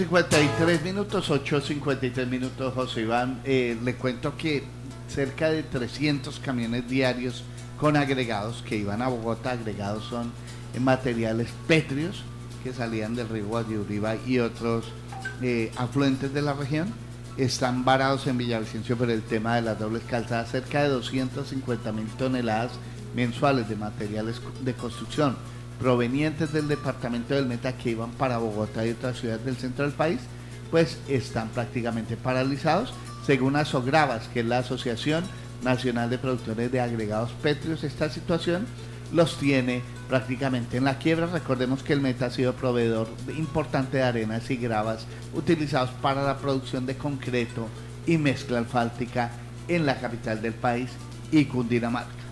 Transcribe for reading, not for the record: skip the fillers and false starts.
53 minutos, 8:53 minutos, José Iván. Le cuento que cerca de 300 camiones diarios con agregados que iban a Bogotá, agregados son materiales pétreos que salían del río Guayuriba y otros afluentes de la región, están varados en Villavicencio por el tema de las dobles calzadas. Cerca de 250.000 toneladas mensuales de materiales de construcción provenientes del departamento del Meta que iban para Bogotá y otras ciudades del centro del país, pues están prácticamente paralizados. Según Asogravas, que es la Asociación Nacional de Productores de Agregados Pétreos, esta situación los tiene prácticamente en la quiebra. Recordemos que el Meta ha sido proveedor importante de arenas y gravas utilizados para la producción de concreto y mezcla asfáltica en la capital del país y Cundinamarca.